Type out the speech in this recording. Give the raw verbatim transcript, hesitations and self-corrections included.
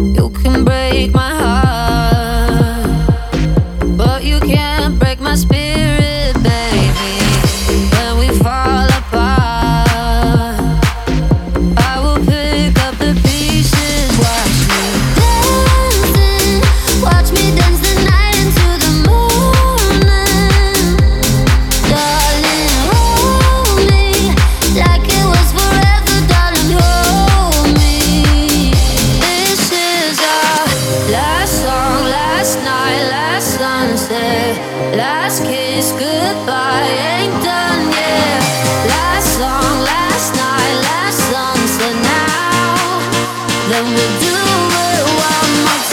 You can break my heart, but you can't break my spirit, baby. When we fall apart, I will pick up the pieces. Watch me dancing, watch me dance the night into the morning. Darling, hold me like it was forever, darling, hold me. This is our last song, last night, last sunset, last kiss, goodbye, ain't done yet. Last song, last night, last sunset now. Then we do it one more